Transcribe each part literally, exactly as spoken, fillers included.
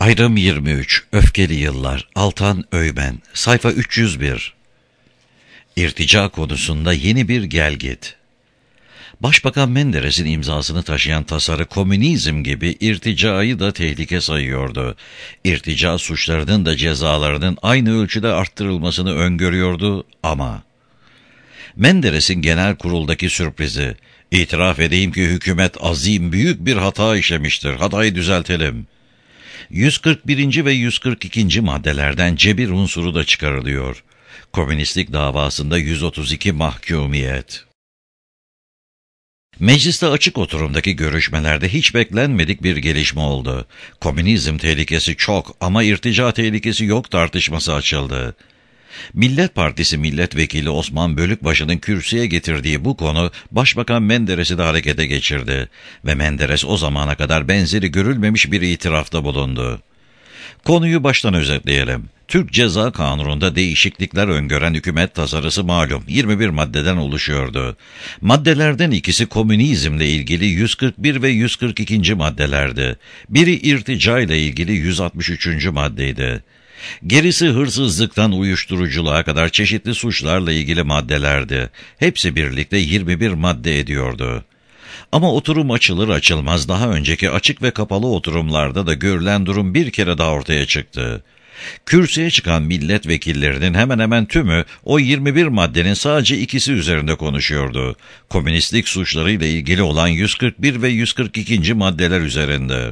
Ayrım yirmi üç. Öfkeli Yıllar. Altan Öymen. Sayfa üç yüz bir. İrtica konusunda yeni bir gelgit. Başbakan Menderes'in imzasını taşıyan tasarı komünizm gibi irticayı da tehlike sayıyordu. İrtica suçlarının da cezalarının aynı ölçüde arttırılmasını öngörüyordu ama... Menderes'in genel kuruldaki sürprizi, "İtiraf edeyim ki hükümet azim büyük bir hata işlemiştir, hatayı düzeltelim." yüz kırk birinci ve yüz kırk ikinci maddelerden cebir unsuru da çıkarılıyor. Komünistlik davasında yüz otuz iki mahkumiyet. Mecliste açık oturumdaki görüşmelerde hiç beklenmedik bir gelişme oldu. Komünizm tehlikesi çok ama irtica tehlikesi yok tartışması açıldı. Millet Partisi Milletvekili Osman Bölükbaşı'nın kürsüye getirdiği bu konu Başbakan Menderes'i de harekete geçirdi ve Menderes o zamana kadar benzeri görülmemiş bir itirafta bulundu. Konuyu baştan özetleyelim. Türk Ceza Kanunu'nda değişiklikler öngören hükümet tasarısı malum yirmi bir maddeden oluşuyordu. Maddelerden ikisi komünizmle ilgili yüz kırk bir ve yüz kırk ikinci maddelerdi. Biri irtica ile ilgili yüz altmış üçüncü maddeydi. Gerisi hırsızlıktan uyuşturuculuğa kadar çeşitli suçlarla ilgili maddelerdi. Hepsi birlikte yirmi bir madde ediyordu. Ama oturum açılır açılmaz daha önceki açık ve kapalı oturumlarda da görülen durum bir kere daha ortaya çıktı. Kürsüye çıkan milletvekillerinin hemen hemen tümü o yirmi bir maddenin sadece ikisi üzerinde konuşuyordu. Komünistlik suçlarıyla ilgili olan yüz kırk bir ve yüz kırk ikinci maddeler üzerinde.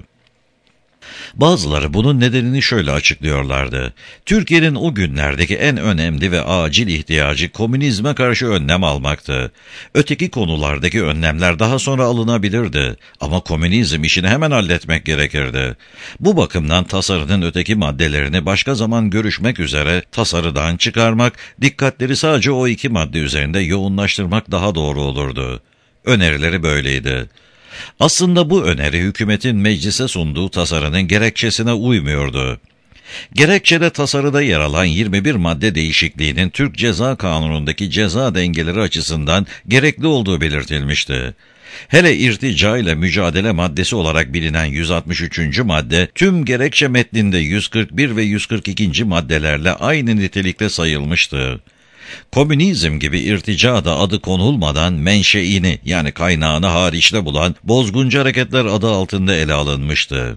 Bazıları bunun nedenini şöyle açıklıyorlardı. Türkiye'nin o günlerdeki en önemli ve acil ihtiyacı komünizme karşı önlem almaktı. Öteki konulardaki önlemler daha sonra alınabilirdi. Ama komünizm işini hemen halletmek gerekirdi. Bu bakımdan tasarının öteki maddelerini başka zaman görüşmek üzere tasarıdan çıkarmak, dikkatleri sadece o iki madde üzerinde yoğunlaştırmak daha doğru olurdu. Önerileri böyleydi. Aslında bu öneri hükümetin meclise sunduğu tasarının gerekçesine uymuyordu. Gerekçede tasarıda yer alan yirmi bir madde değişikliğinin Türk Ceza Kanunu'ndaki ceza dengeleri açısından gerekli olduğu belirtilmişti. Hele irtica ile mücadele maddesi olarak bilinen yüz altmış üçüncü madde, tüm gerekçe metninde yüz kırk bir ve yüz kırk ikinci maddelerle aynı nitelikte sayılmıştı. Komünizm gibi irtica da adı konulmadan menşeini yani kaynağını hariçte bulan bozguncu hareketler adı altında ele alınmıştı.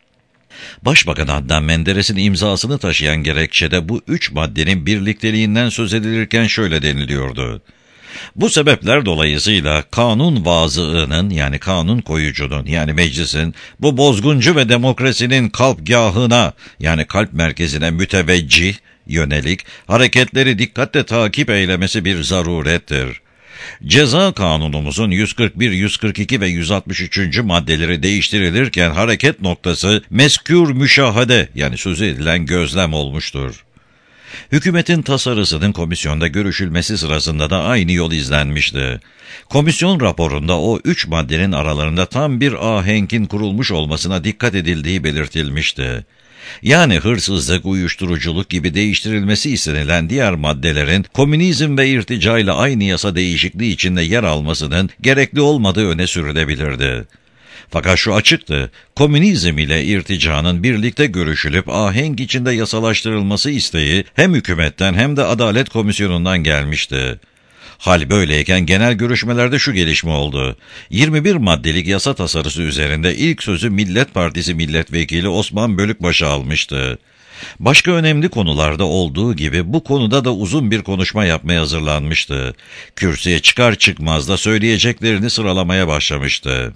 Başbakan Adnan Menderes'in imzasını taşıyan gerekçede bu üç maddenin birlikteliğinden söz edilirken şöyle deniliyordu. Bu sebepler dolayısıyla kanun vazığının yani kanun koyucunun yani meclisin bu bozguncu ve demokrasinin kalpgahına yani kalp merkezine müteveccih, yönelik hareketleri dikkatle takip eylemesi bir zarurettir. Ceza kanunumuzun yüz kırk bir, yüz kırk iki ve yüz altmış üçüncü maddeleri değiştirilirken hareket noktası mezkûr müşahede yani sözü edilen gözlem olmuştur. Hükümetin tasarısının komisyonda görüşülmesi sırasında da aynı yol izlenmişti. Komisyon raporunda o üç maddenin aralarında tam bir ahenkin kurulmuş olmasına dikkat edildiği belirtilmişti. Yani hırsızlık, uyuşturuculuk gibi değiştirilmesi istenilen diğer maddelerin komünizm ve irtica ile aynı yasa değişikliği içinde yer almasının gerekli olmadığı öne sürülebilirdi. Fakat şu açıktı, komünizm ile irticanın birlikte görüşülüp ahenk içinde yasalaştırılması isteği hem hükümetten hem de Adalet Komisyonu'ndan gelmişti. Hal böyleyken genel görüşmelerde şu gelişme oldu. yirmi bir maddelik yasa tasarısı üzerinde ilk sözü Millet Partisi Milletvekili Osman Bölükbaşı almıştı. Başka önemli konularda olduğu gibi bu konuda da uzun bir konuşma yapmaya hazırlanmıştı. Kürsüye çıkar çıkmaz da söyleyeceklerini sıralamaya başlamıştı.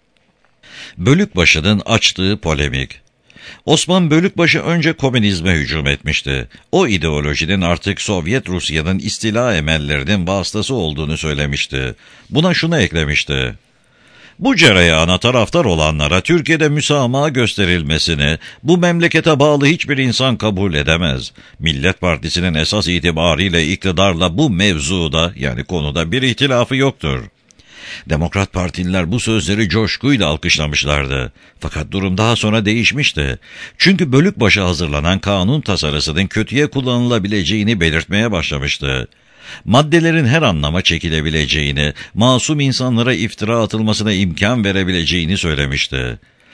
Bölükbaşı'nın açtığı polemik. Osman Bölükbaşı önce komünizme hücum etmişti. O ideolojinin artık Sovyet Rusya'nın istila emellerinin vasıtası olduğunu söylemişti. Buna şunu eklemişti. Bu cereyana taraftar olanlara Türkiye'de müsamaha gösterilmesini bu memlekete bağlı hiçbir insan kabul edemez. Millet Partisi'nin esas itibariyle iktidarla bu mevzuda yani konuda bir ihtilafı yoktur. Demokrat Partililer bu sözleri coşkuyla alkışlamışlardı. Fakat durum daha sonra değişmişti. Çünkü Bölükbaşı hazırlanan kanun tasarısının kötüye kullanılabileceğini belirtmeye başlamıştı. Maddelerin her anlama çekilebileceğini, masum insanlara iftira atılmasına imkan verebileceğini söylemişti.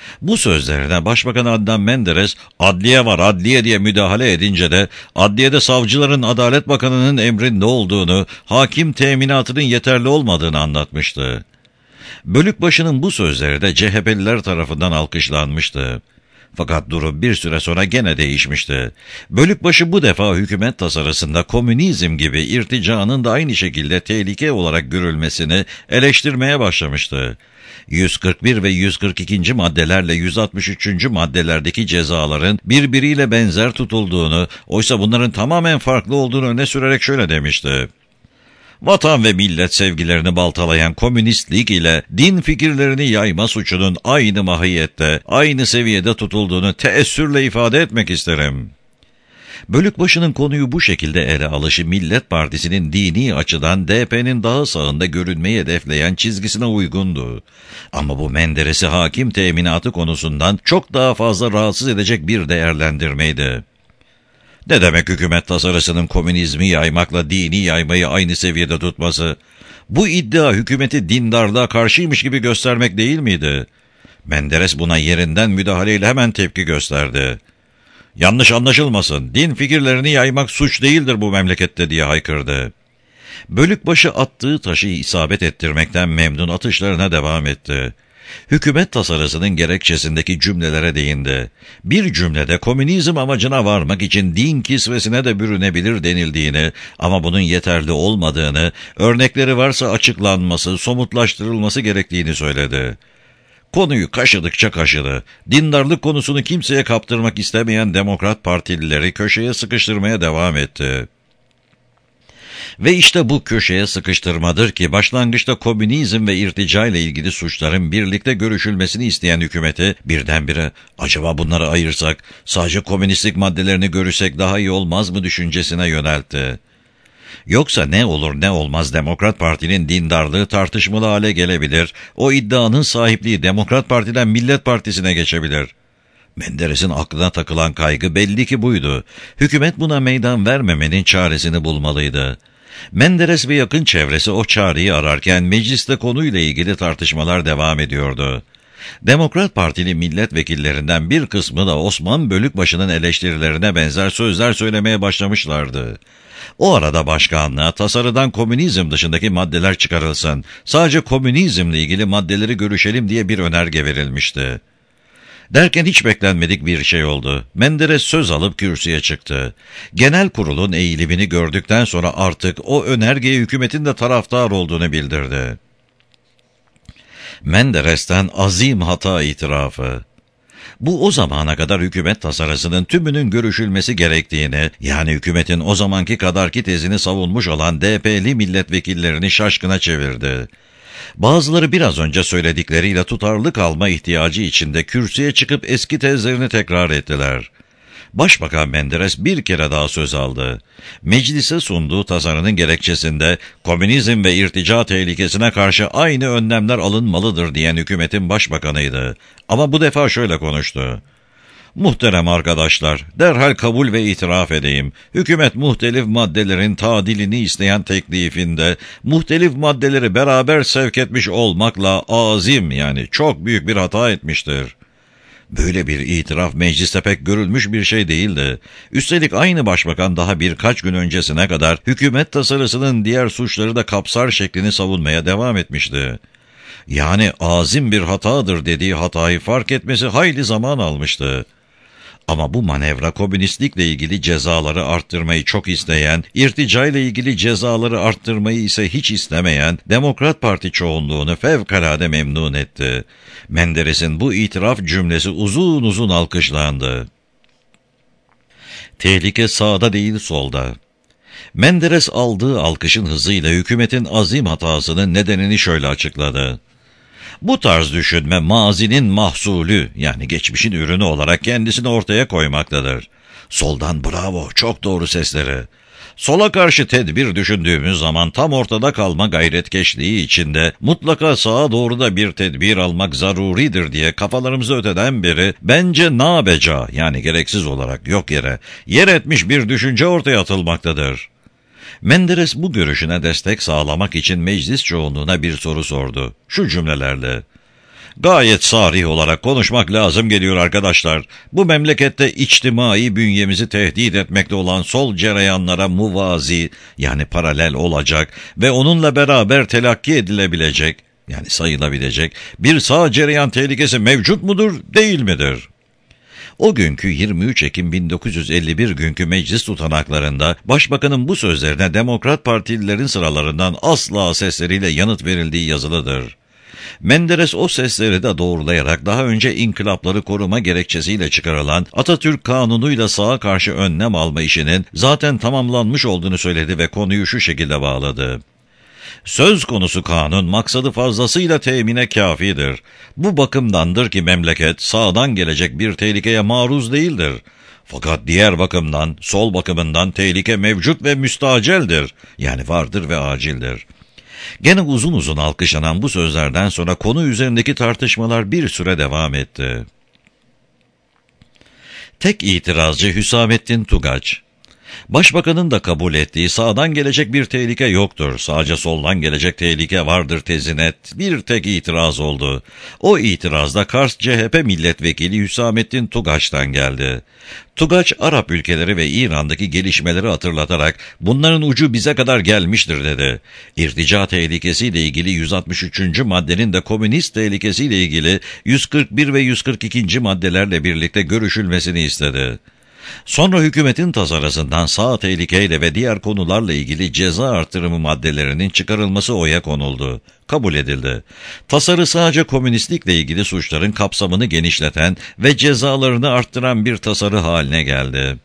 Bu sözlerine Başbakan Adnan Menderes, adliye var adliye diye müdahale edince de adliyede savcıların Adalet Bakanı'nın emrinde olduğunu, hakim teminatının yeterli olmadığını anlatmıştı. Bölükbaşının bu sözleri de C H P'liler tarafından alkışlanmıştı. Fakat durum bir süre sonra gene değişmişti. Bölükbaşı bu defa hükümet tasarısında komünizm gibi irticanın da aynı şekilde tehlike olarak görülmesini eleştirmeye başlamıştı. yüz kırk bir ve yüz kırk ikinci maddelerle yüz altmış üçüncü maddelerdeki cezaların birbiriyle benzer tutulduğunu, oysa bunların tamamen farklı olduğunu öne sürerek şöyle demişti: Vatan ve millet sevgilerini baltalayan komünistlik ile din fikirlerini yayma suçunun aynı mahiyette, aynı seviyede tutulduğunu teessürle ifade etmek isterim. Bölükbaşının konuyu bu şekilde ele alışı Millet Partisi'nin dini açıdan D P'nin daha sağında görünmeyi hedefleyen çizgisine uygundu. Ama bu Menderes'i hakim teminatı konusundan çok daha fazla rahatsız edecek bir değerlendirmeydi. Ne demek hükümet tasarısının komünizmi yaymakla dini yaymayı aynı seviyede tutması? Bu iddia hükümeti dindarlığa karşıymış gibi göstermek değil miydi? Menderes buna yerinden müdahaleyle hemen tepki gösterdi. Yanlış anlaşılmasın, din fikirlerini yaymak suç değildir bu memlekette diye haykırdı. Bölükbaşı attığı taşı isabet ettirmekten memnun atışlarına devam etti. Hükümet tasarısının gerekçesindeki cümlelere değindi. Bir cümlede komünizm amacına varmak için din kisvesine de bürünebilir denildiğini ama bunun yeterli olmadığını, örnekleri varsa açıklanması, somutlaştırılması gerektiğini söyledi. Konuyu kaşıdıkça kaşıdı. Dindarlık konusunu kimseye kaptırmak istemeyen Demokrat Partilileri köşeye sıkıştırmaya devam etti. Ve işte bu köşeye sıkıştırmadır ki başlangıçta komünizm ve irtica ile ilgili suçların birlikte görüşülmesini isteyen hükümeti birdenbire acaba bunları ayırsak, sadece komünistlik maddelerini görürsek daha iyi olmaz mı düşüncesine yöneltti. Yoksa ne olur ne olmaz Demokrat Parti'nin dindarlığı tartışmalı hale gelebilir, o iddianın sahipliği Demokrat Parti'den Millet Partisi'ne geçebilir. Menderes'in aklına takılan kaygı belli ki buydu. Hükümet buna meydan vermemenin çaresini bulmalıydı. Menderes ve yakın çevresi o çareyi ararken mecliste konuyla ilgili tartışmalar devam ediyordu. Demokrat Partili milletvekillerinden bir kısmı da Osman Bölükbaşı'nın eleştirilerine benzer sözler söylemeye başlamışlardı. O arada başkanlığa tasarıdan komünizm dışındaki maddeler çıkarılsın, sadece komünizmle ilgili maddeleri görüşelim diye bir önerge verilmişti. Derken hiç beklenmedik bir şey oldu. Menderes söz alıp kürsüye çıktı. Genel kurulun eğilimini gördükten sonra artık o önergeye hükümetin de taraftar olduğunu bildirdi. Menderes'ten azim hata itirafı. Bu o zamana kadar hükümet tasarısının tümünün görüşülmesi gerektiğini, yani hükümetin o zamanki kadarki tezini savunmuş olan D P'li milletvekillerini şaşkına çevirdi. Bazıları biraz önce söyledikleriyle tutarlı kalma ihtiyacı içinde kürsüye çıkıp eski tezlerini tekrar ettiler. Başbakan Menderes bir kere daha söz aldı. Meclise sunduğu tasarının gerekçesinde komünizm ve irtica tehlikesine karşı aynı önlemler alınmalıdır diyen hükümetin başbakanıydı. Ama bu defa şöyle konuştu. Muhterem arkadaşlar, derhal kabul ve itiraf edeyim. Hükümet muhtelif maddelerin tadilini isteyen teklifinde, muhtelif maddeleri beraber sevk etmiş olmakla azim yani çok büyük bir hata etmiştir. Böyle bir itiraf mecliste pek görülmüş bir şey değildi. Üstelik aynı başbakan daha birkaç gün öncesine kadar hükümet tasarısının diğer suçları da kapsar şeklini savunmaya devam etmişti. Yani azim bir hatadır dediği hatayı fark etmesi hayli zaman almıştı. Ama bu manevra komünistlikle ilgili cezaları arttırmayı çok isteyen, irtica ile ilgili cezaları arttırmayı ise hiç istemeyen Demokrat Parti çoğunluğunu fevkalade memnun etti. Menderes'in bu itiraf cümlesi uzun uzun alkışlandı. Tehlike sağda değil solda. Menderes aldığı alkışın hızıyla hükümetin azim hatasının nedenini şöyle açıkladı. Bu tarz düşünme mazinin mahsulü yani geçmişin ürünü olarak kendisini ortaya koymaktadır. Soldan bravo, çok doğru sesleri. Sola karşı tedbir düşündüğümüz zaman tam ortada kalma gayretkeşliği içinde mutlaka sağa doğru da bir tedbir almak zaruridir diye kafalarımızı öteden beri bence nabeca yani gereksiz olarak yok yere yer etmiş bir düşünce ortaya atılmaktadır. Menderes bu görüşüne destek sağlamak için meclis çoğunluğuna bir soru sordu. Şu cümlelerle: Gayet sarih olarak konuşmak lazım geliyor arkadaşlar. Bu memlekette içtimai bünyemizi tehdit etmekte olan sol cereyanlara muvazi, yani paralel olacak ve onunla beraber telakki edilebilecek, yani sayılabilecek bir sağ cereyan tehlikesi mevcut mudur, değil midir? O günkü yirmi üç Ekim bin dokuz yüz elli bir günkü meclis tutanaklarında Başbakanın bu sözlerine Demokrat Partililerin sıralarından asla sesleriyle yanıt verildiği yazılıdır. Menderes o sesleri de doğrulayarak daha önce inkılapları koruma gerekçesiyle çıkarılan Atatürk Kanunu'yla sağa karşı önlem alma işinin zaten tamamlanmış olduğunu söyledi ve konuyu şu şekilde bağladı. Söz konusu kanun maksadı fazlasıyla temine kâfidir. Bu bakımdandır ki memleket sağdan gelecek bir tehlikeye maruz değildir. Fakat diğer bakımdan, sol bakımından tehlike mevcut ve müstaceldir. Yani vardır ve acildir. Gene uzun uzun alkışlanan bu sözlerden sonra konu üzerindeki tartışmalar bir süre devam etti. Tek itirazcı Hüsamettin Tugaç. Başbakanın da kabul ettiği sağdan gelecek bir tehlike yoktur, sadece soldan gelecek tehlike vardır tezine bir tek itiraz oldu. O itiraz da Kars C H P milletvekili Hüsamettin Tugaç'tan geldi. Tugaç, Arap ülkeleri ve İran'daki gelişmeleri hatırlatarak bunların ucu bize kadar gelmiştir dedi. İrtica tehlikesiyle ilgili yüz altmış üçüncü maddenin de komünist tehlikesiyle ilgili yüz kırk bir ve yüz kırk ikinci maddelerle birlikte görüşülmesini istedi. Sonra hükümetin tasarısından sağ tehlikeyle ve diğer konularla ilgili ceza artırımı maddelerinin çıkarılması oya konuldu. Kabul edildi. Tasarı sadece komünistlikle ilgili suçların kapsamını genişleten ve cezalarını arttıran bir tasarı haline geldi.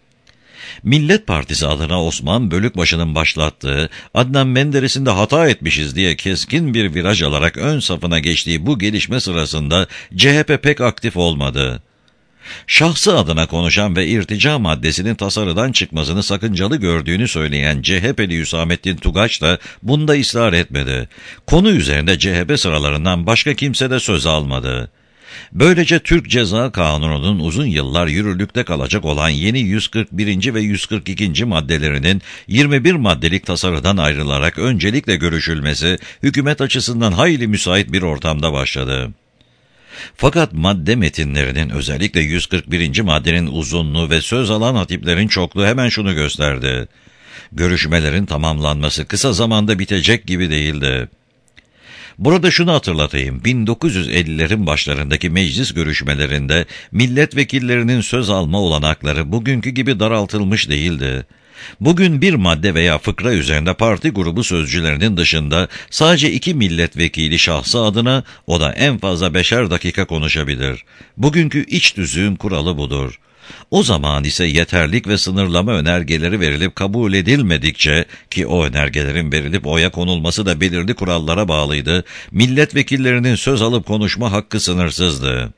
Millet Partisi adına Osman Bölükbaşı'nın başlattığı, Adnan Menderes'in de hata etmişiz diye keskin bir viraj alarak ön safına geçtiği bu gelişme sırasında C H P pek aktif olmadı. Şahsı adına konuşan ve irtica maddesinin tasarıdan çıkmasını sakıncalı gördüğünü söyleyen C H P'li Hüsamettin Tugaç da bunda ısrar etmedi. Konu üzerinde C H P sıralarından başka kimse de söz almadı. Böylece Türk Ceza Kanunu'nun uzun yıllar yürürlükte kalacak olan yeni yüz kırk birinci ve yüz kırk ikinci maddelerinin yirmi bir maddelik tasarıdan ayrılarak öncelikle görüşülmesi hükümet açısından hayli müsait bir ortamda başladı. Fakat madde metinlerinin, özellikle yüz kırk birinci maddenin uzunluğu ve söz alan hatiplerin çokluğu hemen şunu gösterdi. Görüşmelerin tamamlanması kısa zamanda bitecek gibi değildi. Burada şunu hatırlatayım, bin dokuz yüz ellilerin başlarındaki meclis görüşmelerinde milletvekillerinin söz alma olanakları bugünkü gibi daraltılmış değildi. Bugün bir madde veya fıkra üzerinde parti grubu sözcülerinin dışında sadece iki milletvekili şahsı adına, o da en fazla beşer dakika konuşabilir. Bugünkü iç düzüğün kuralı budur. O zaman ise yeterlik ve sınırlama önergeleri verilip kabul edilmedikçe, ki o önergelerin verilip oya konulması da belirli kurallara bağlıydı, milletvekillerinin söz alıp konuşma hakkı sınırsızdı.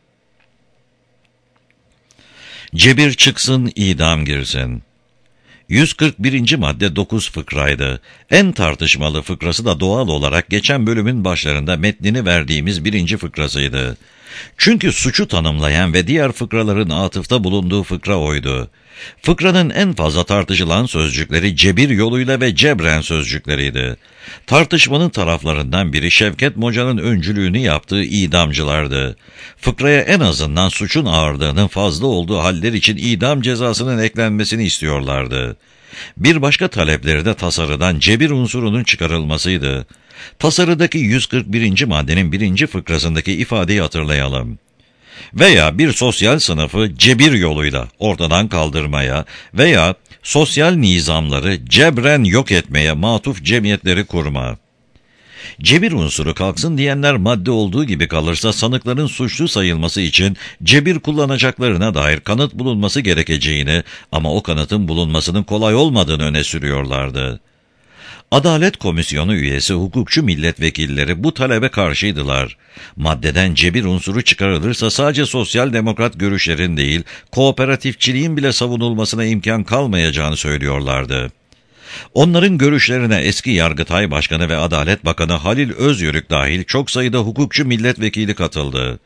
Cebir çıksın, idam girsin. yüz kırk birinci madde dokuz fıkraydı. En tartışmalı fıkrası da doğal olarak geçen bölümün başlarında metnini verdiğimiz birinci fıkrasıydı. Çünkü suçu tanımlayan ve diğer fıkraların atıfta bulunduğu fıkra oydu. Fıkranın en fazla tartışılan sözcükleri cebir yoluyla ve cebren sözcükleriydi. Tartışmanın taraflarından biri Şevket Moca'nın öncülüğünü yaptığı idamcılardı. Fıkraya en azından suçun ağırlığının fazla olduğu haller için idam cezasının eklenmesini istiyorlardı. Bir başka talepleri de tasarıdan cebir unsurunun çıkarılmasıydı. Tasarıdaki yüz kırk birinci maddenin birinci fıkrasındaki ifadeyi hatırlayalım. Veya bir sosyal sınıfı cebir yoluyla ortadan kaldırmaya veya sosyal nizamları cebren yok etmeye matuf cemiyetleri kurma. Cebir unsuru kalksın diyenler madde olduğu gibi kalırsa sanıkların suçlu sayılması için cebir kullanacaklarına dair kanıt bulunması gerekeceğini ama o kanıtın bulunmasının kolay olmadığını öne sürüyorlardı. Adalet Komisyonu üyesi hukukçu milletvekilleri bu talebe karşıydılar. Maddeden cebir unsuru çıkarılırsa sadece sosyal demokrat görüşlerin değil, kooperatifçiliğin bile savunulmasına imkan kalmayacağını söylüyorlardı. Onların görüşlerine eski Yargıtay Başkanı ve Adalet Bakanı Halil Özyörük dahil çok sayıda hukukçu milletvekili katıldı.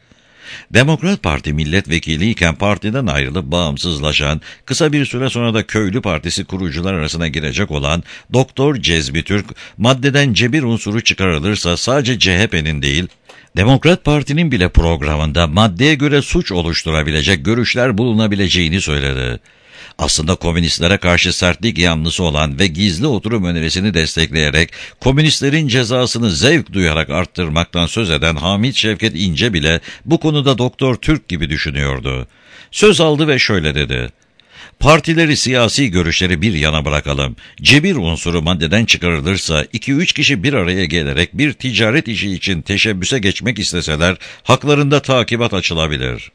Demokrat Parti milletvekiliyken partiden ayrılıp bağımsızlaşan, kısa bir süre sonra da Köylü Partisi kurucular arasına girecek olan Doktor Cezmi Türk, maddeden cebir unsuru çıkarılırsa sadece C H P'nin değil, Demokrat Parti'nin bile programında maddeye göre suç oluşturabilecek görüşler bulunabileceğini söyledi. Aslında komünistlere karşı sertlik yanlısı olan ve gizli oturum önerisini destekleyerek komünistlerin cezasını zevk duyarak arttırmaktan söz eden Hamit Şevket İnce bile bu konuda Doktor Türk gibi düşünüyordu. Söz aldı ve şöyle dedi: "Partileri, siyasi görüşleri bir yana bırakalım. Cebir unsuru maddeden çıkarılırsa iki üç kişi bir araya gelerek bir ticaret işi için teşebbüse geçmek isteseler haklarında takibat açılabilir."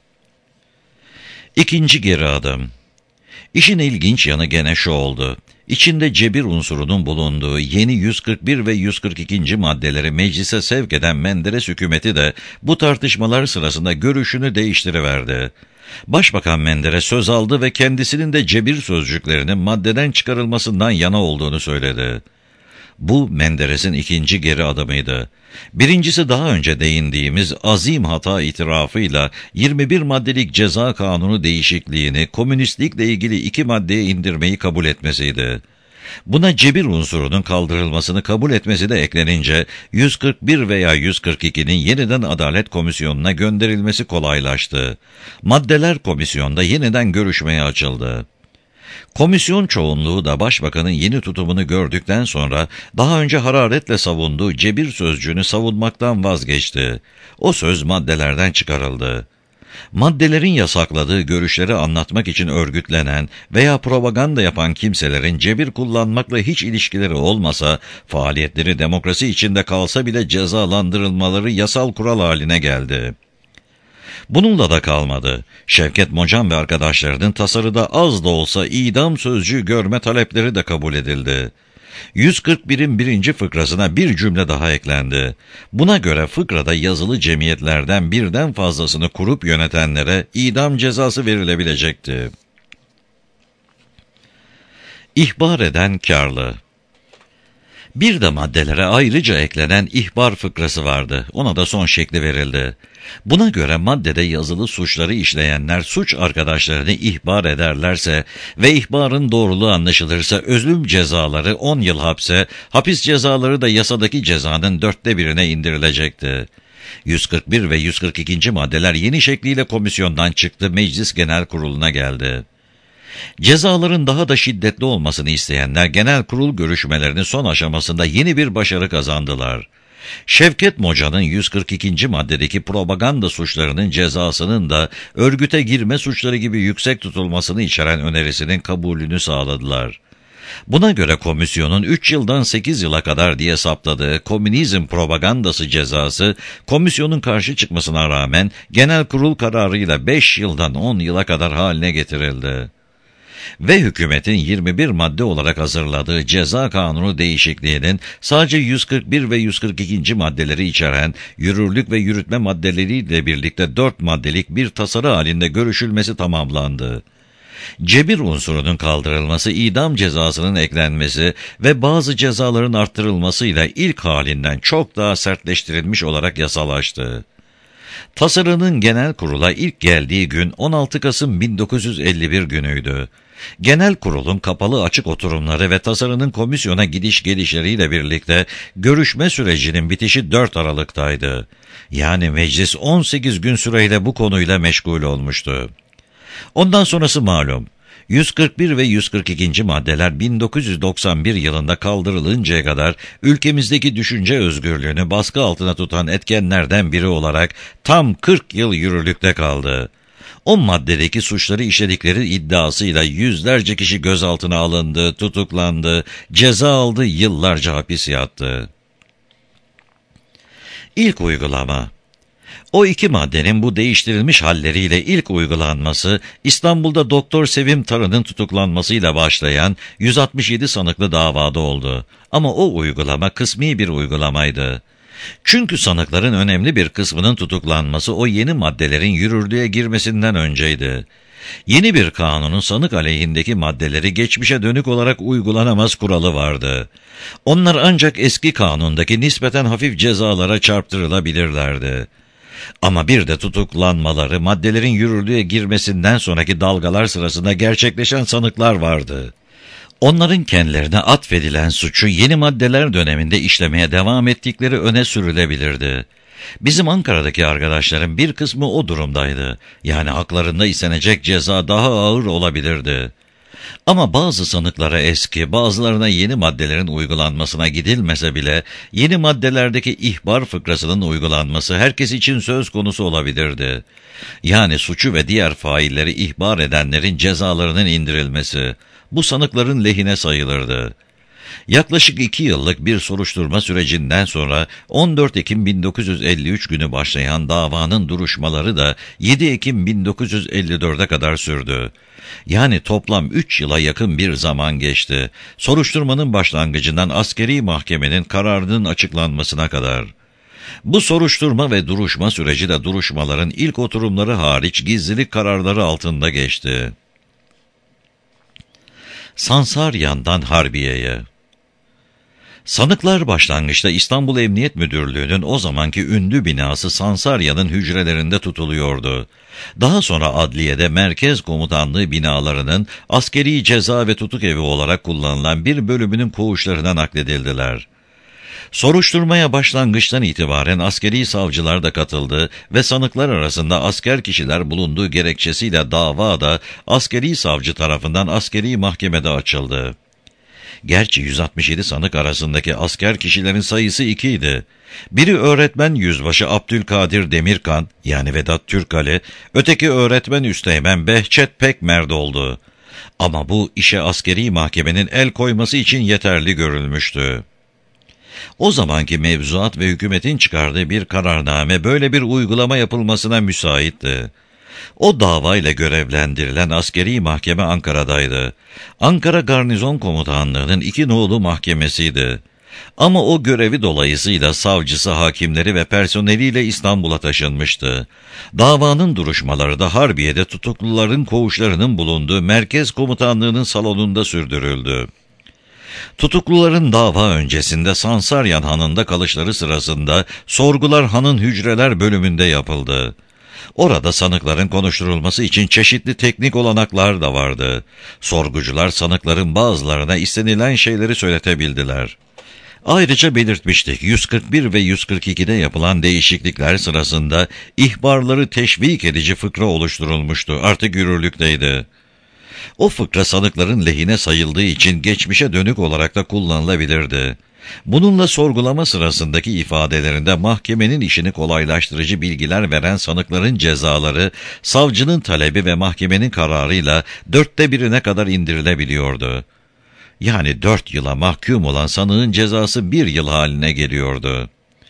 İkinci geri adım. İşin ilginç yanı gene şu oldu. İçinde cebir unsurunun bulunduğu yeni yüz kırk bir ve yüz kırk ikinci maddeleri meclise sevk eden Menderes hükümeti de bu tartışmalar sırasında görüşünü değiştiriverdi. Başbakan Menderes söz aldı ve kendisinin de cebir sözcüklerinin maddeden çıkarılmasından yana olduğunu söyledi. Bu Menderes'in ikinci geri adımıydı. Birincisi daha önce değindiğimiz azim hata itirafıyla yirmi bir maddelik ceza kanunu değişikliğini komünistlikle ilgili iki maddeye indirmeyi kabul etmesiydi. Buna cebir unsurunun kaldırılmasını kabul etmesi de eklenince yüz kırk bir veya yüz kırk ikinin yeniden Adalet Komisyonu'na gönderilmesi kolaylaştı. Maddeler komisyonda yeniden görüşmeye açıldı. Komisyon çoğunluğu da başbakanın yeni tutumunu gördükten sonra daha önce hararetle savunduğu cebir sözcüğünü savunmaktan vazgeçti. O söz maddelerden çıkarıldı. Maddelerin yasakladığı görüşleri anlatmak için örgütlenen veya propaganda yapan kimselerin cebir kullanmakla hiç ilişkileri olmasa, faaliyetleri demokrasi içinde kalsa bile cezalandırılmaları yasal kural haline geldi. Bununla da kalmadı. Şevket Mocan ve arkadaşlarının tasarıda az da olsa idam sözcüğü görme talepleri de kabul edildi. yüz kırk birin birinci fıkrasına bir cümle daha eklendi. Buna göre fıkrada yazılı cemiyetlerden birden fazlasını kurup yönetenlere idam cezası verilebilecekti. İhbar eden kârlı. Bir de maddelere ayrıca eklenen ihbar fıkrası vardı. Ona da son şekli verildi. Buna göre maddede yazılı suçları işleyenler suç arkadaşlarını ihbar ederlerse ve ihbarın doğruluğu anlaşılırsa ölüm cezaları on yıl hapse, hapis cezaları da yasadaki cezanın dörtte birine indirilecekti. yüz kırk bir ve yüz kırk ikinci maddeler yeni şekliyle komisyondan çıktı, Meclis Genel Kurulu'na geldi. Cezaların daha da şiddetli olmasını isteyenler genel kurul görüşmelerinin son aşamasında yeni bir başarı kazandılar. Şevket Moca'nın yüz kırk ikinci maddedeki propaganda suçlarının cezasının da örgüte girme suçları gibi yüksek tutulmasını içeren önerisinin kabulünü sağladılar. Buna göre komisyonun üç yıldan sekiz yıla kadar diye saptadığı komünizm propagandası cezası, komisyonun karşı çıkmasına rağmen genel kurul kararıyla beş yıldan on yıla kadar haline getirildi. Ve hükümetin yirmi bir madde olarak hazırladığı ceza kanunu değişikliğinin sadece yüz kırk bir ve yüz kırk ikinci maddeleri içeren yürürlük ve yürütme maddeleriyle birlikte dört maddelik bir tasarı halinde görüşülmesi tamamlandı. Cebir unsurunun kaldırılması, idam cezasının eklenmesi ve bazı cezaların arttırılmasıyla ilk halinden çok daha sertleştirilmiş olarak yasalaştı. Tasarının genel kurula ilk geldiği gün on altı Kasım bin dokuz yüz elli bir günüydü. Genel kurulun kapalı açık oturumları ve tasarının komisyona gidiş gelişleriyle birlikte görüşme sürecinin bitişi dört Aralık'taydı. Yani meclis on sekiz gün süreyle bu konuyla meşgul olmuştu. Ondan sonrası malum. yüz kırk bir ve yüz kırk ikinci maddeler bin dokuz yüz doksan bir yılında kaldırılıncaya kadar ülkemizdeki düşünce özgürlüğünü baskı altına tutan etkenlerden biri olarak tam kırk yıl yürürlükte kaldı. O maddedeki suçları işledikleri iddiasıyla yüzlerce kişi gözaltına alındı, tutuklandı, ceza aldı, yıllarca hapis yattı. İlk uygulama. O iki maddenin bu değiştirilmiş halleriyle ilk uygulanması, İstanbul'da Doktor Sevim Tarı'nın tutuklanmasıyla başlayan yüz altmış yedi sanıklı davada oldu. Ama o uygulama kısmi bir uygulamaydı. Çünkü sanıkların önemli bir kısmının tutuklanması o yeni maddelerin yürürlüğe girmesinden önceydi. Yeni bir kanunun sanık aleyhindeki maddeleri geçmişe dönük olarak uygulanamaz kuralı vardı. Onlar ancak eski kanundaki nispeten hafif cezalara çarptırılabilirlerdi. Ama bir de tutuklanmaları, maddelerin yürürlüğe girmesinden sonraki dalgalar sırasında gerçekleşen sanıklar vardı. Onların kendilerine atfedilen suçu yeni maddeler döneminde işlemeye devam ettikleri öne sürülebilirdi. Bizim Ankara'daki arkadaşların bir kısmı o durumdaydı. Yani haklarında istenecek ceza daha ağır olabilirdi. Ama bazı sanıklara eski, bazılarına yeni maddelerin uygulanmasına gidilmese bile, yeni maddelerdeki ihbar fıkrasının uygulanması herkes için söz konusu olabilirdi. Yani suçu ve diğer failleri ihbar edenlerin cezalarının indirilmesi, bu sanıkların lehine sayılırdı. Yaklaşık iki yıllık bir soruşturma sürecinden sonra on dört Ekim bin dokuz yüz elli üç günü başlayan davanın duruşmaları da yedi Ekim bin dokuz yüz elli dört'e kadar sürdü. Yani toplam üç yıla yakın bir zaman geçti. Soruşturmanın başlangıcından askeri mahkemenin kararının açıklanmasına kadar. Bu soruşturma ve duruşma süreci de duruşmaların ilk oturumları hariç gizlilik kararları altında geçti. Sansaryan'dan Harbiye'ye. Sanıklar başlangıçta İstanbul Emniyet Müdürlüğü'nün o zamanki ünlü binası Sansaryan'ın hücrelerinde tutuluyordu. Daha sonra adliyede Merkez Komutanlığı binalarının askeri ceza ve tutuk evi olarak kullanılan bir bölümünün koğuşlarına nakledildiler. Soruşturmaya başlangıçtan itibaren askeri savcılar da katıldı ve sanıklar arasında asker kişiler bulunduğu gerekçesiyle dava da askeri savcı tarafından askeri mahkemede açıldı. Gerçi yüz altmış yedi sanık arasındaki asker kişilerin sayısı ikiydi. Biri öğretmen yüzbaşı Abdülkadir Demirkan, yani Vedat Türkali, öteki öğretmen üsteğmen Behçet Pekmerd oldu. Ama bu işe askeri mahkemenin el koyması için yeterli görülmüştü. O zamanki mevzuat ve hükümetin çıkardığı bir kararname böyle bir uygulama yapılmasına müsaitti. O davayla görevlendirilen askeri mahkeme Ankara'daydı. Ankara Garnizon Komutanlığı'nın iki nolu mahkemesiydi. Ama o görevi dolayısıyla savcısı, hakimleri ve personeliyle İstanbul'a taşınmıştı. Davanın duruşmaları da Harbiye'de tutukluların koğuşlarının bulunduğu Merkez Komutanlığı'nın salonunda sürdürüldü. Tutukluların dava öncesinde Sansaryan Hanı'nda kalışları sırasında sorgular Han'ın hücreler bölümünde yapıldı. Orada sanıkların konuşturulması için çeşitli teknik olanaklar da vardı. Sorgucular sanıkların bazılarına istenilen şeyleri söyletebildiler. Ayrıca belirtmiştik, yüz kırk bir ve yüz kırk iki'de yapılan değişiklikler sırasında ihbarları teşvik edici fıkra oluşturulmuştu, artık yürürlükteydi. O fıkra sanıkların lehine sayıldığı için geçmişe dönük olarak da kullanılabilirdi. Bununla sorgulama sırasındaki ifadelerinde mahkemenin işini kolaylaştırıcı bilgiler veren sanıkların cezaları, savcının talebi ve mahkemenin kararıyla dörtte birine kadar indirilebiliyordu. Yani dört yıla mahkum olan sanığın cezası bir yıl haline geliyordu.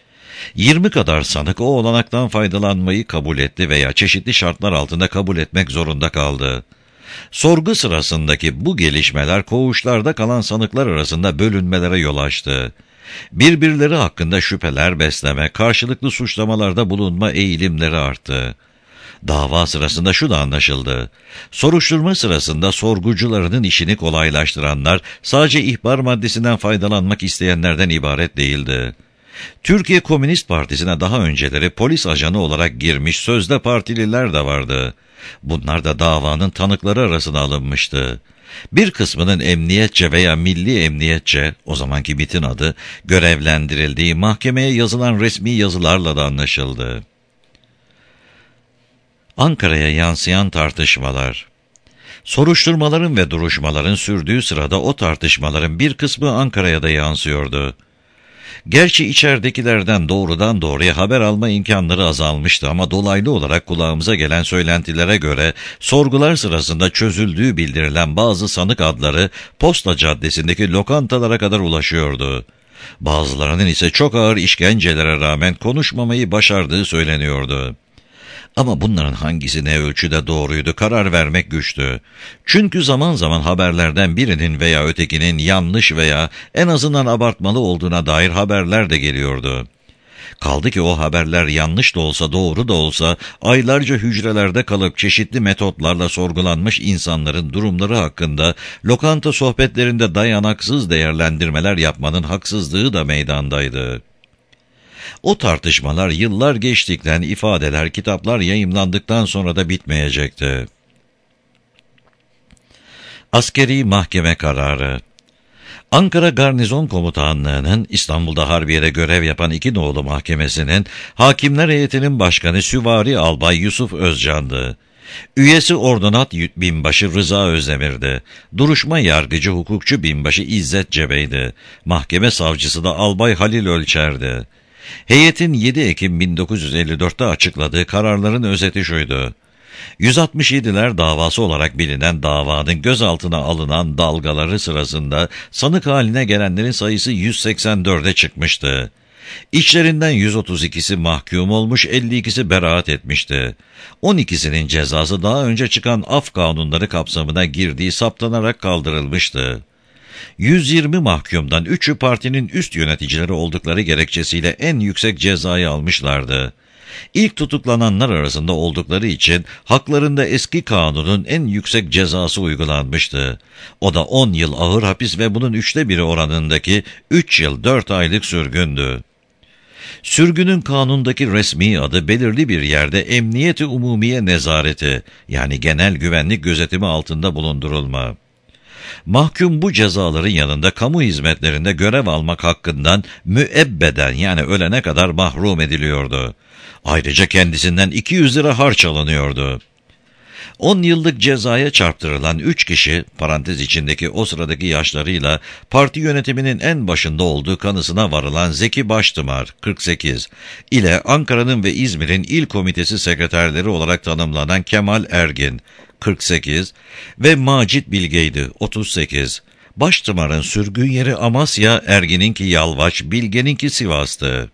yirmi kadar sanık o olanaktan faydalanmayı kabul etti veya çeşitli şartlar altında kabul etmek zorunda kaldı. Sorgu sırasındaki bu gelişmeler koğuşlarda kalan sanıklar arasında bölünmelere yol açtı. Birbirleri hakkında şüpheler besleme, karşılıklı suçlamalarda bulunma eğilimleri arttı. Dava sırasında şu da anlaşıldı. Soruşturma sırasında sorgucularının işini kolaylaştıranlar sadece ihbar maddesinden faydalanmak isteyenlerden ibaret değildi. Türkiye Komünist Partisi'ne daha önceleri polis ajanı olarak girmiş sözde partililer de vardı. Bunlar da davanın tanıkları arasına alınmıştı. Bir kısmının emniyetçe veya milli emniyetçe, o zamanki MİT'in adı, görevlendirildiği mahkemeye yazılan resmi yazılarla da anlaşıldı. Ankara'ya yansıyan tartışmalar. Soruşturmaların ve duruşmaların sürdüğü sırada o tartışmaların bir kısmı Ankara'ya da yansıyordu. Gerçi içeridekilerden doğrudan doğruya haber alma imkanları azalmıştı ama dolaylı olarak kulağımıza gelen söylentilere göre sorgular sırasında çözüldüğü bildirilen bazı sanık adları Posta Caddesi'ndeki lokantalara kadar ulaşıyordu. Bazılarının ise çok ağır işkencelere rağmen konuşmamayı başardığı söyleniyordu. Ama bunların hangisi ne ölçüde doğruydu karar vermek güçtü. Çünkü zaman zaman haberlerden birinin veya ötekinin yanlış veya en azından abartmalı olduğuna dair haberler de geliyordu. Kaldı ki o haberler yanlış da olsa doğru da olsa aylarca hücrelerde kalıp çeşitli metotlarla sorgulanmış insanların durumları hakkında lokanta sohbetlerinde dayanaksız değerlendirmeler yapmanın haksızlığı da meydandaydı. O tartışmalar yıllar geçtikten, ifadeler, kitaplar yayımlandıktan sonra da bitmeyecekti. Askeri mahkeme kararı. Ankara Garnizon Komutanlığı'nın İstanbul'da Harbiye'de görev yapan iki nolu mahkemesinin hakimler heyetinin başkanı Süvari Albay Yusuf Özcan'dı. Üyesi Ordonat Binbaşı Rıza Özdemir'di. Duruşma yargıcı hukukçu binbaşı İzzet Cebey'di. Mahkeme savcısı da Albay Halil Ölçer'di. Heyetin yedi Ekim bin dokuz yüz elli dört'te açıkladığı kararların özeti şuydu: yüz altmış yediler davası olarak bilinen davanın gözaltına alınan dalgaları sırasında sanık haline gelenlerin sayısı yüz seksen dört'e çıkmıştı. İçlerinden yüz otuz ikisi mahkum olmuş, elli ikisi beraat etmişti. on ikisinin cezası daha önce çıkan af kanunları kapsamına girdiği saptanarak kaldırılmıştı. yüz yirmi mahkumdan üçü partinin üst yöneticileri oldukları gerekçesiyle en yüksek cezayı almışlardı. İlk tutuklananlar arasında oldukları için haklarında eski kanunun en yüksek cezası uygulanmıştı. O da on yıl ağır hapis ve bunun üçte biri oranındaki üç yıl dört aylık sürgündü. Sürgünün kanundaki resmi adı belirli bir yerde Emniyet-i Umumiye Nezareti, yani genel güvenlik gözetimi altında bulundurulma. Mahkum bu cezaların yanında kamu hizmetlerinde görev almak hakkından müebbeden, yani ölene kadar mahrum ediliyordu. Ayrıca kendisinden iki yüz lira harç alınıyordu. on yıllık cezaya çarptırılan üç kişi, parantez içindeki o sıradaki yaşlarıyla parti yönetiminin en başında olduğu kanısına varılan Zeki Baştımar, kırk sekiz, ile Ankara'nın ve İzmir'in il komitesi sekreterleri olarak tanımlanan Kemal Ergin, kırk sekiz ve Macit Bilge'ydi, otuz sekiz. Baştımar'ın sürgün yeri Amasya, Ergin'inki Yalvaç, Bilge'ninki Sivas'tı.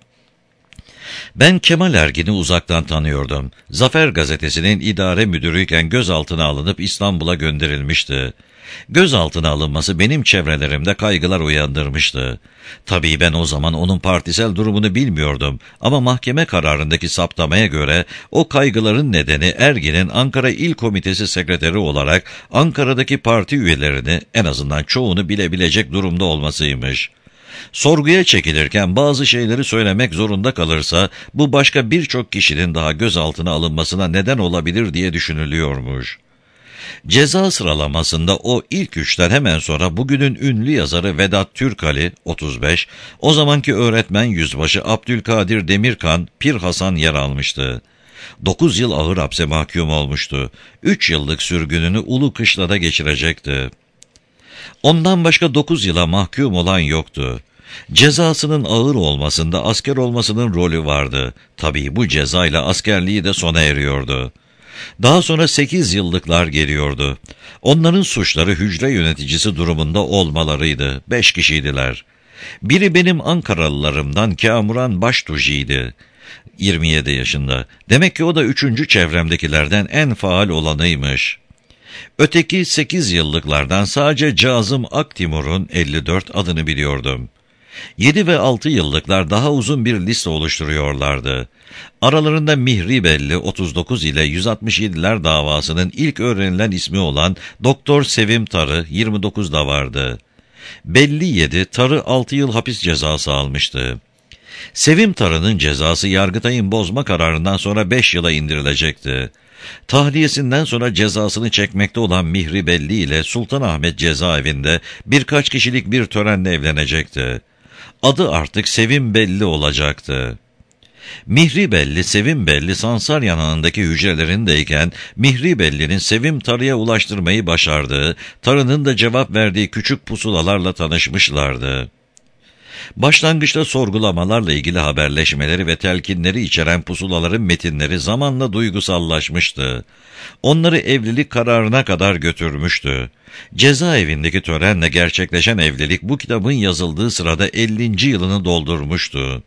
Ben Kemal Ergin'i uzaktan tanıyordum. Zafer Gazetesi'nin idare müdürüyken gözaltına alınıp İstanbul'a gönderilmişti. Gözaltına alınması benim çevrelerimde kaygılar uyandırmıştı. Tabii ben o zaman onun partisel durumunu bilmiyordum ama mahkeme kararındaki saptamaya göre o kaygıların nedeni Ergin'in Ankara İl Komitesi sekreteri olarak Ankara'daki parti üyelerini, en azından çoğunu bilebilecek durumda olmasıymış. Sorguya çekilirken bazı şeyleri söylemek zorunda kalırsa bu başka birçok kişinin daha gözaltına alınmasına neden olabilir diye düşünülüyormuş. Ceza sıralamasında o ilk üçten hemen sonra bugünün ünlü yazarı Vedat Türkali, otuz beş, o zamanki öğretmen yüzbaşı Abdülkadir Demirkan, Pir Hasan yer almıştı. dokuz yıl ağır hapse mahkum olmuştu. üç yıllık sürgününü Ulu Kışla'da geçirecekti. Ondan başka dokuz yıla mahkum olan yoktu. Cezasının ağır olmasında asker olmasının rolü vardı. Tabii bu cezayla askerliği de sona eriyordu. Daha sonra sekiz yıllıklar geliyordu. Onların suçları hücre yöneticisi durumunda olmalarıydı. Beş kişiydiler. Biri benim Ankaralılarımdan Kamuran Baştuji'ydi. yirmi yedi yaşında. Demek ki o da üçüncü çevremdekilerden en faal olanıymış. Öteki sekiz yıllıklardan sadece Cazım Aktimur'un elli dört adını biliyordum. yedi ve altı yıllıklar daha uzun bir liste oluşturuyorlardı. Aralarında Mihri Belli otuz dokuz ile yüz altmış yediler davasının ilk öğrenilen ismi olan Doktor Sevim Tarı yirmi dokuz da vardı. Belli yedi, Tarı altı yıl hapis cezası almıştı. Sevim Tarı'nın cezası Yargıtay'ın bozma kararından sonra beş yıla indirilecekti. Tahliyesinden sonra cezasını çekmekte olan Mihri Belli ile Sultanahmet cezaevinde birkaç kişilik bir törenle evlenecekti. Adı artık Sevim Belli olacaktı. Mihri Belli, Sevim Belli Sansar yanağındaki hücrelerindeyken Mihri Belli'nin Sevim Tarı'ya ulaştırmayı başardığı, Tarı'nın da cevap verdiği küçük pusulalarla tanışmışlardı. Başlangıçta sorgulamalarla ilgili haberleşmeleri ve telkinleri içeren pusulaların metinleri zamanla duygusallaşmıştı. Onları evlilik kararına kadar götürmüştü. Cezaevindeki törenle gerçekleşen evlilik bu kitabın yazıldığı sırada ellinci yılını doldurmuştu.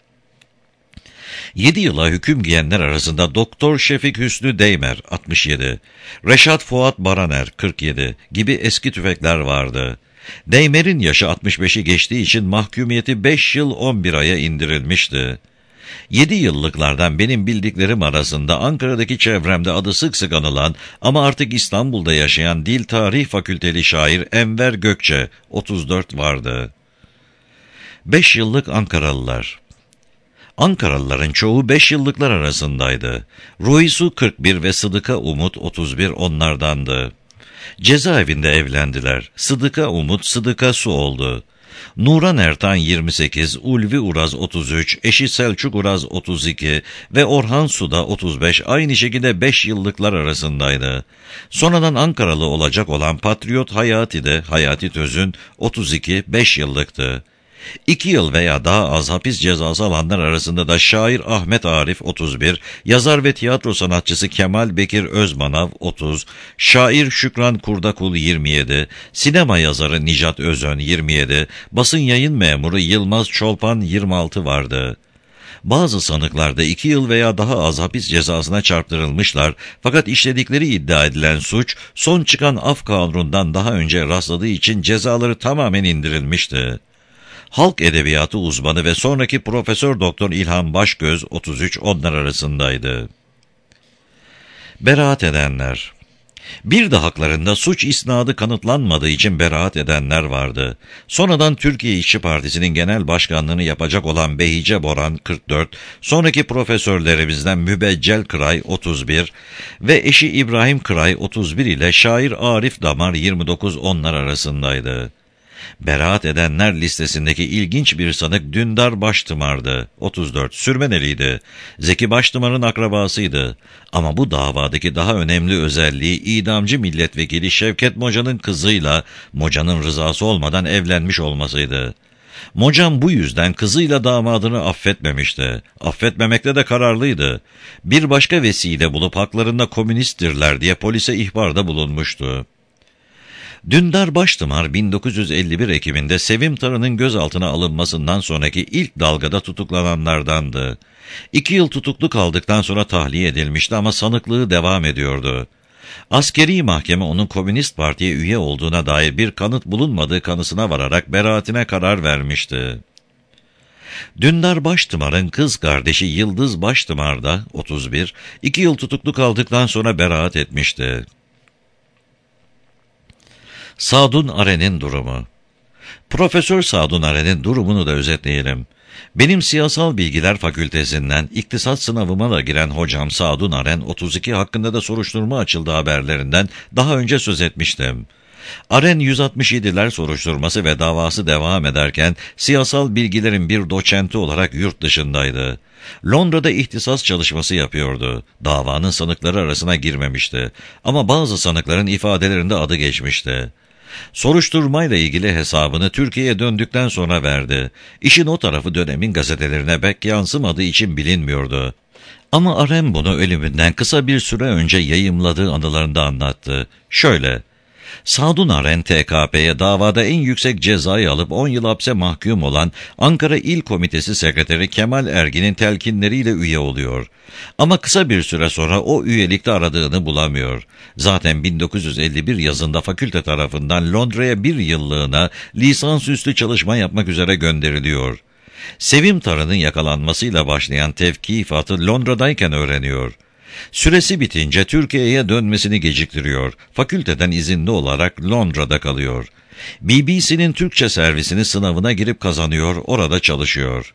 Yedi yıla hüküm giyenler arasında Doktor Şefik Hüsnü Deymer altmış yedi, Reşat Fuat Baraner kırk yedi gibi eski tüfekler vardı. Deymer'in yaşı altmış beşi geçtiği için mahkumiyeti beş yıl on bir aya indirilmişti. Yedi yıllıklardan benim bildiklerim arasında Ankara'daki çevremde adı sık sık anılan ama artık İstanbul'da yaşayan Dil Tarih Fakülteli şair Enver Gökçe otuz dört vardı. Beş yıllık Ankaralılar. Ankaralıların çoğu beş yıllıklar arasındaydı. Ruhisu kırk bir ve Sıdıka Umut otuz bir onlardandı. Cezaevinde evlendiler. Sıdıka Umut, Sıdıka Su oldu. Nuran Ertan yirmi sekiz, Ulvi Uraz otuz üç, eşi Selçuk Uraz otuz iki ve Orhan Suda otuz beş aynı şekilde beş yıllıklar arasındaydı. Sonradan Ankaralı olacak olan Patriot Hayati de Hayati Tözün otuz iki, beş yıllıktı. İki yıl veya daha az hapis cezası alanlar arasında da şair Ahmet Arif otuz bir, yazar ve tiyatro sanatçısı Kemal Bekir Özmanav otuz, şair Şükran Kurdakul yirmi yedi, sinema yazarı Nicat Özön yirmi yedi, basın yayın memuru Yılmaz Çolpan yirmi altı vardı. Bazı sanıklar da iki yıl veya daha az hapis cezasına çarptırılmışlar fakat işledikleri iddia edilen suç son çıkan af kanunundan daha önce rastladığı için cezaları tamamen indirilmişti. Halk edebiyatı uzmanı ve sonraki Profesör Doktor İlhan Başgöz otuz üç onlar arasındaydı. Beraat edenler. Bir de haklarında suç isnadı kanıtlanmadığı için beraat edenler vardı. Sonradan Türkiye İşçi Partisi'nin genel başkanlığını yapacak olan Behice Boran kırk dört, sonraki profesörlerimizden Mübeccel Kıray otuz bir ve eşi İbrahim Kıray otuz bir ile şair Arif Damar yirmi dokuz onlar arasındaydı. Beraat edenler listesindeki ilginç bir sanık Dündar Baştımar'dı. otuz dört, Sürmeneliydi. Zeki Baştımar'ın akrabasıydı. Ama bu davadaki daha önemli özelliği idamcı milletvekili Şevket Moca'nın kızıyla Moca'nın rızası olmadan evlenmiş olmasıydı. Mocam bu yüzden kızıyla damadını affetmemişti. Affetmemekte de kararlıydı. Bir başka vesile bulup haklarında komünisttirler diye polise ihbarda bulunmuştu. Dündar Baştımar bin dokuz yüz elli bir Ekim'inde Sevim Tarı'nın gözaltına alınmasından sonraki ilk dalgada tutuklananlardandı. İki yıl tutuklu kaldıktan sonra tahliye edilmişti ama sanıklığı devam ediyordu. Askeri mahkeme onun Komünist Parti'ye üye olduğuna dair bir kanıt bulunmadığı kanısına vararak beraatine karar vermişti. Dündar Baştımar'ın kız kardeşi Yıldız Baştımar da otuz bir, iki yıl tutuklu kaldıktan sonra beraat etmişti. Sadun Aren'in durumu. Profesör Sadun Aren'in durumunu da özetleyelim. Benim Siyasal Bilgiler Fakültesinden iktisat sınavıma da giren hocam Sadun Aren otuz iki hakkında da soruşturma açıldı haberlerinden daha önce söz etmiştim. Aren yüz altmış yediler soruşturması ve davası devam ederken siyasal bilgilerin bir doçenti olarak yurt dışındaydı. Londra'da ihtisas çalışması yapıyordu. Davanın sanıkları arasına girmemişti. Ama bazı sanıkların ifadelerinde adı geçmişti. Soruşturmayla ilgili hesabını Türkiye'ye döndükten sonra verdi. İşin o tarafı dönemin gazetelerine pek yansımadığı için bilinmiyordu. Ama Aren bunu ölümünden kısa bir süre önce yayımladığı anılarında anlattı. Şöyle: Sadun Aren T K P'ye davada en yüksek cezayı alıp on yıl hapse mahkum olan Ankara İl Komitesi Sekreteri Kemal Ergin'in telkinleriyle üye oluyor. Ama kısa bir süre sonra o üyelikte aradığını bulamıyor. Zaten bin dokuz yüz elli bir yazında fakülte tarafından Londra'ya bir yıllığına lisansüstü çalışma yapmak üzere gönderiliyor. Sevim Tarı'nın yakalanmasıyla başlayan tevkifatı Londra'dayken öğreniyor. Süresi bitince Türkiye'ye dönmesini geciktiriyor. Fakülteden izinli olarak Londra'da kalıyor. B B C'nin Türkçe servisini sınavına girip kazanıyor, orada çalışıyor.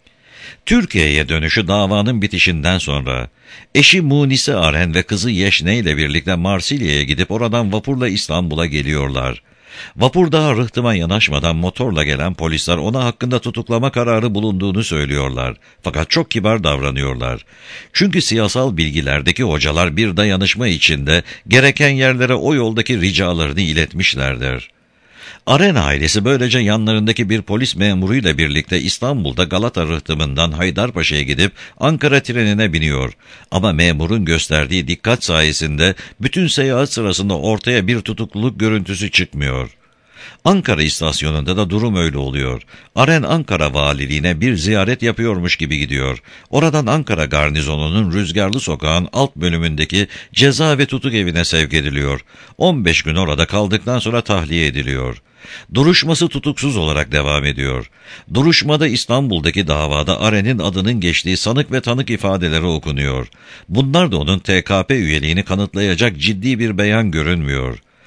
Türkiye'ye dönüşü davanın bitişinden sonra eşi Munise Aren ve kızı Yeşne ile birlikte Marsilya'ya gidip oradan vapurla İstanbul'a geliyorlar. Vapur daha rıhtıma yanaşmadan motorla gelen polisler ona hakkında tutuklama kararı bulunduğunu söylüyorlar. Fakat çok kibar davranıyorlar. Çünkü siyasal bilgilerdeki hocalar bir dayanışma içinde gereken yerlere o yoldaki ricalarını iletmişlerdir. Aren ailesi böylece yanlarındaki bir polis memuruyla birlikte İstanbul'da Galata rıhtımından Haydarpaşa'ya gidip Ankara trenine biniyor. Ama memurun gösterdiği dikkat sayesinde bütün seyahat sırasında ortaya bir tutukluluk görüntüsü çıkmıyor. Ankara istasyonunda da durum öyle oluyor. Aren Ankara valiliğine bir ziyaret yapıyormuş gibi gidiyor. Oradan Ankara garnizonunun Rüzgarlı Sokağın alt bölümündeki ceza ve tutuk evine sevk ediliyor. on beş gün orada kaldıktan sonra tahliye ediliyor. Duruşması tutuksuz olarak devam ediyor. Duruşmada İstanbul'daki davada Aren'in adının geçtiği sanık ve tanık ifadeleri okunuyor. Bunlar da onun T K P üyeliğini kanıtlayacak ciddi bir beyan görünmüyor.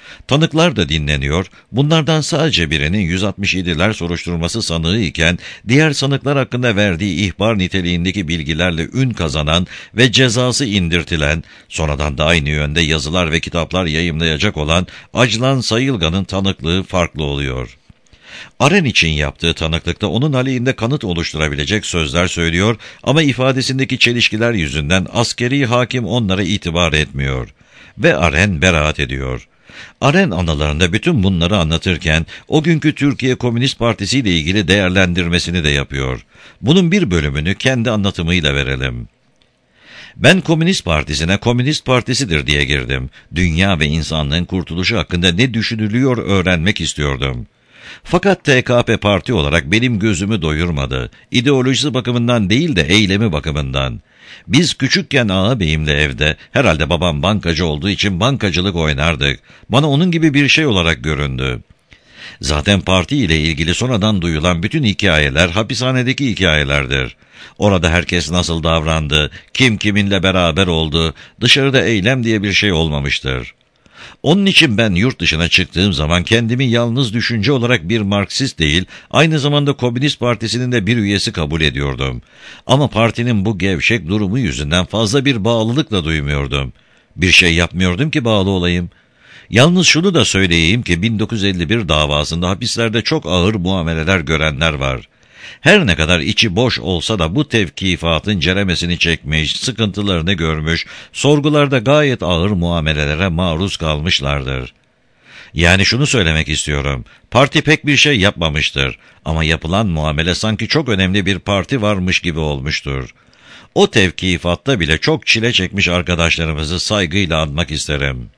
Tanıklar da dinleniyor, bunlardan sadece birinin yüz altmış yediler soruşturması sanığı iken, diğer sanıklar hakkında verdiği ihbar niteliğindeki bilgilerle ün kazanan ve cezası indirtilen, sonradan da aynı yönde yazılar ve kitaplar yayımlayacak olan Acılan Sayılgan'ın tanıklığı farklı oluyor. Aren için yaptığı tanıklıkta onun aleyhinde kanıt oluşturabilecek sözler söylüyor ama ifadesindeki çelişkiler yüzünden askeri hakim onlara itibar etmiyor. Ve Aren beraat ediyor. Aren anılarında bütün bunları anlatırken o günkü Türkiye Komünist Partisi ile ilgili değerlendirmesini de yapıyor. Bunun bir bölümünü kendi anlatımıyla verelim. Ben Komünist Partisi'ne Komünist Partisidir diye girdim. Dünya ve insanlığın kurtuluşu hakkında ne düşünülüyor öğrenmek istiyordum. Fakat T K P parti olarak benim gözümü doyurmadı. İdeolojisi bakımından değil de eylemi bakımından. Biz küçükken ağabeyimle evde, herhalde babam bankacı olduğu için bankacılık oynardık. Bana onun gibi bir şey olarak göründü. Zaten parti ile ilgili sonradan duyulan bütün hikayeler hapishanedeki hikayelerdir. Orada herkes nasıl davrandı, kim kiminle beraber oldu, dışarıda eylem diye bir şey olmamıştır. Onun için ben yurt dışına çıktığım zaman kendimi yalnız düşünce olarak bir Marksist değil, aynı zamanda Komünist Partisi'nin de bir üyesi kabul ediyordum. Ama partinin bu gevşek durumu yüzünden fazla bir bağlılıkla duymuyordum. Bir şey yapmıyordum ki bağlı olayım. Yalnız şunu da söyleyeyim ki bin dokuz yüz elli bir davasında hapislerde çok ağır muameleler görenler var. Her ne kadar içi boş olsa da bu tevkifatın ceremesini çekmiş, sıkıntılarını görmüş, sorgularda gayet ağır muamelelere maruz kalmışlardır. Yani şunu söylemek istiyorum, parti pek bir şey yapmamıştır ama yapılan muamele sanki çok önemli bir parti varmış gibi olmuştur. O tevkifatta bile çok çile çekmiş arkadaşlarımızı saygıyla anmak isterim.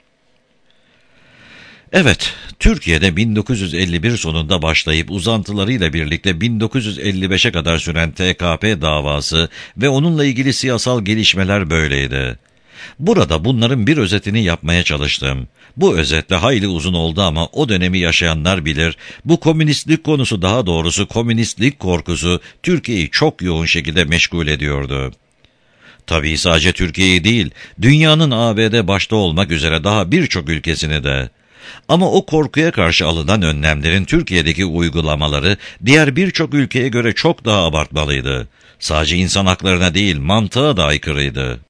Evet, Türkiye'de bin dokuz yüz elli bir sonunda başlayıp uzantılarıyla birlikte bin dokuz yüz elli beşe kadar süren T K P davası ve onunla ilgili siyasal gelişmeler böyleydi. Burada bunların bir özetini yapmaya çalıştım. Bu özetle hayli uzun oldu ama o dönemi yaşayanlar bilir, bu komünistlik konusu, daha doğrusu komünistlik korkusu Türkiye'yi çok yoğun şekilde meşgul ediyordu. Tabii sadece Türkiye'yi değil, dünyanın A B D başta olmak üzere daha birçok ülkesini de. Ama o korkuya karşı alınan önlemlerin Türkiye'deki uygulamaları diğer birçok ülkeye göre çok daha abartmalıydı. Sadece insan haklarına değil, mantığa da aykırıydı.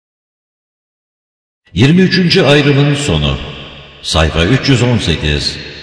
yirmi üçüncü ayrımın sonu. Sayfa üç yüz on sekiz.